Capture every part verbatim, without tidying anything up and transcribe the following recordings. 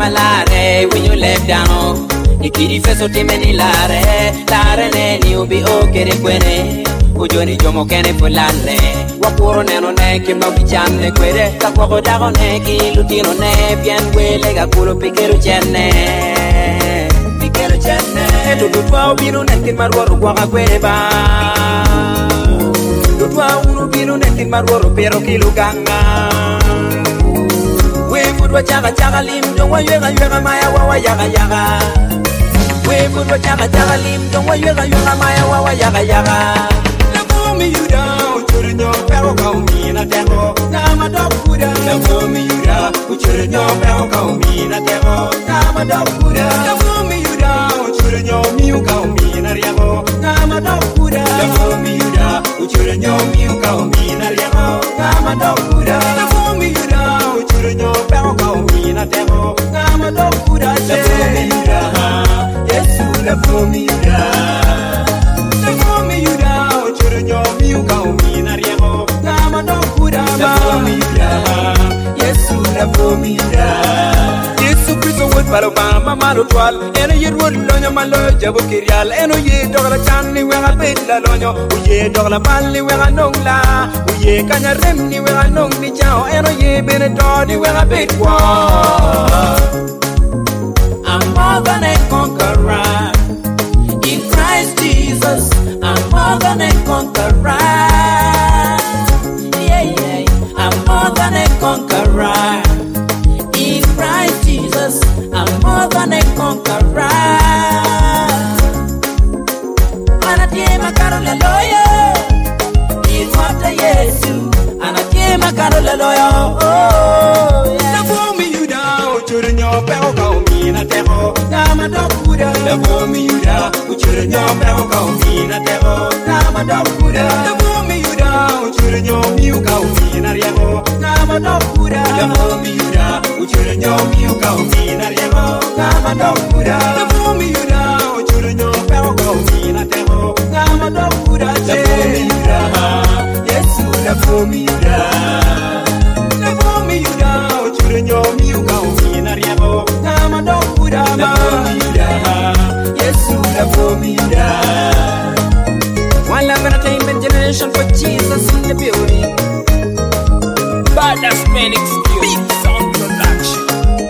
malare when you left down. Ikiri feso timeni lare, lare ne ni ubi okere kwene. Ujoni jomo kene fulane. Wapuro neno ne kimba bichane kwere. Kakwako dago ne ki lutino ne. Bien wele gakulo pikero chene. Pikero chene. Tututwa ubinu ne kin marwaro kwa kwere ba. Tutwa unu binu ne kin marwaro pero kilo ganga. We fudwa chaga chaga lim don wa yega yega maya wa wa yaga yaga. We fudwa chaga chaga lim don wa yega yega maya wa wa yaga yaga. Never me you down, children your barrel go me na demo. Nama dog Buddha. Never me you down, children your barrel go me na demo. Nama dog Buddha. Never me you down, children your mew go me na demo. Nama dog Buddha. Never me you down, children your mew go me na demo. Nama dog Buddha. Never me you down, children your barrel go me na demo. Nama dog Buddha. Never me you down, yes you never me you down. Never me you down, children your mew go me na demo. Nama dog Buddha. Never me you down, yes you never me you down. Yesu Kristo would follow Mama Malutwal, and a year would learn your malo Jabukirial, and a year dollar channy where I paid La Lono, ye dollar bally where I know la, ye canya remni where I know me chow, and a year been a doddy where I paid war. I'm more than a conqueror in Christ Jesus. I'm more than a conqueror. Yeah, yeah, I'm more than a conqueror. In Christ Jesus, I'm more than a conqueror. Anatema karola loyo, in what a Yesu. Anatema karola loyo, oh yeah. Never me you down, children your bell go me na demo. Nama dog Buddha. Never me you down, children your bell go me na demo. Nama dog Buddha. Never me you down, children your mew go me na demo. Nama dog Buddha. Never me you down, children your mew go me na demo. Nama dog Buddha. Never me you down, children your bell go me na demo. Nama dog Buddha. Never me you down, yes you never me you down. Never me you down, children your mew go me na demo. Nama dog Buddha. Never me you down, yes you never me you down. One love entertainment generation for Jesus in the building. Badass Phoenix Big Sound Production.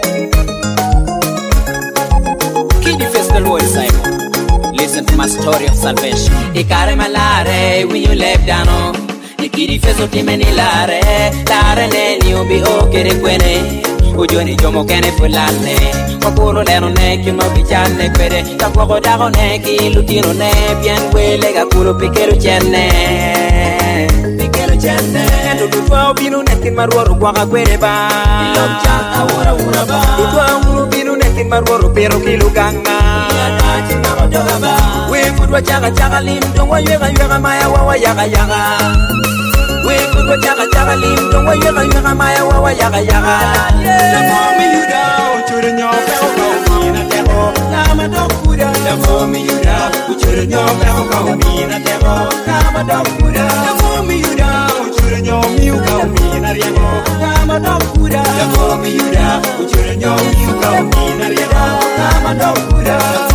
Kid face the Lord Simon. Listen to my story of salvation. Ikare malare when you left down. Ikiri face of timeni lare. Lare ne ni ubi okere kwene. Ujoni jomo kene fulane. Wakuro leno ne kimo bichane kwere. Kakwako dago ne ki lutino ne. Bien wele gakulo pikero chene. Pikero chene. Tutwa ubinu nekin marwaro kwa kwere ba. Ilokcha awura ura ba. Tutwa ubinu nekin marwaro pero kilo ganga. Yata chima motoga ba. We kudwa chaga chaga lim dongwa yega yega maya wawa yaga yaga. We kudwa chaga chaga lim dongwa yega yega maya wawa yaga yaga. Never me you down, children your bell go me na demo. Nama dog Buddha. Never me you down, children your bell go me na demo. Nama dog Buddha. Never me you down, children your mew go me na demo. Nama dog Buddha. Never me you down, children your mew go me na demo. Nama dog Buddha.